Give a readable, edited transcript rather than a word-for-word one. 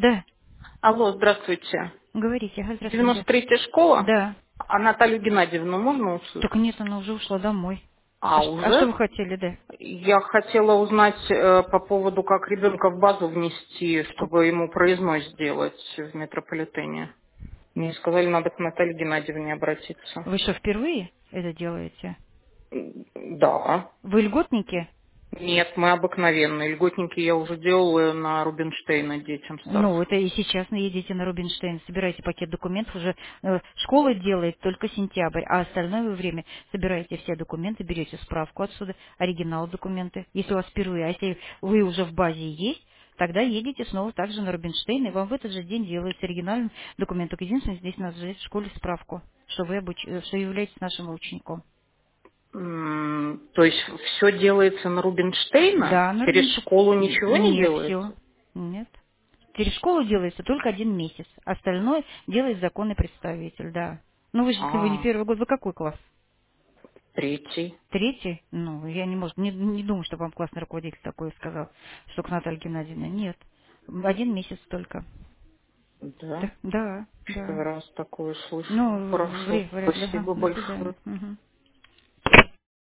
Да, Алло, здравствуйте. говорите. Ага, здравствуйте. 93-я школа? Да. А Наталью Геннадьевну можно Только услышать? нет, она уже ушла домой. А А что уже? вы хотели, да? Я хотела узнать по поводу, как ребенка в базу внести, Как? чтобы ему проездной сделать в метрополитене. Мне сказали, надо к Наталье Геннадьевне обратиться. Вы что, впервые это делаете? Да. Вы льготники? Нет, мы обыкновенные. Льготники я уже делала на Рубинштейна детям Ну, старшим. это и сейчас едете на Рубинштейн, собираете пакет документов, уже школа делает только сентябрь, а остальное время собираете все документы, берете справку отсюда, оригинал документы, если у вас впервые, а если вы уже в базе есть, тогда едете снова также на Рубинштейн, и вам в этот же день делается оригинальный документ. Только единственное, здесь надо взять в школе справку, что вы что являетесь нашим учеником. То есть все делается на Рубинштейна? Да, на Через Рубинштейн. школу ничего не Нет, все. делается? Нет. Через школу делается только 1 месяц. Остальное делает законный представитель, да. Ну, вы же, если вы не А, первый год, вы какой класс? третий. Третий? Ну, я не думаю, что вам классный руководитель такой сказал, что к Наталье Геннадьевне. Нет. 1 месяц только. Да. Да, да, Первый да. раз такое слышу. Ну, Хорошо. вряд ли. Ага, Спасибо до большое. свидания. Мгм.